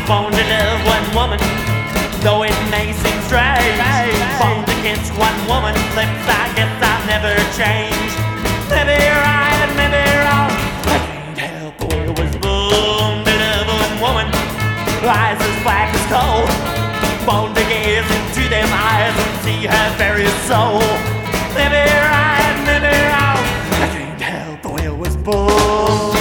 Born to love one woman, though it may seem strange. Born against one woman's lips, I guess I've never changed. Maybe right, maybe wrong, I can't help the way I was born to love one woman. Eyes as black as coal, born to gaze into them eyes and see her very soul. Maybe right, maybe wrong, I can't help the way I was born.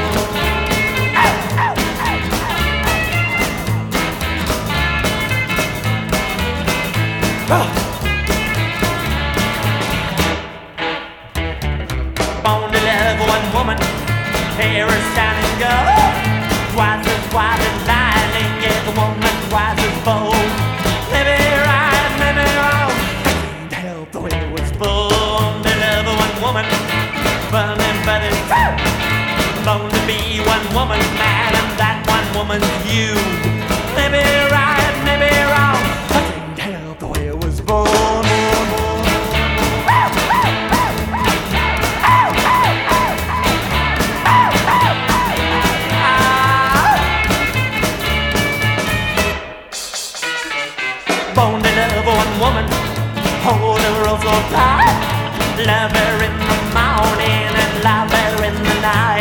Born to love one woman, hair is shining gold, twice as wide as lightning, yeah, the woman twice as bold. Maybe right, maybe wrong, I can't help the way I was born to love one woman, burning but it's true. Born to be one woman's man, and that one woman's you. Maybe right, maybe wrong, I can't help the way I was born. Born to love one woman, hold her so tight, love her in the morning and love her in the night.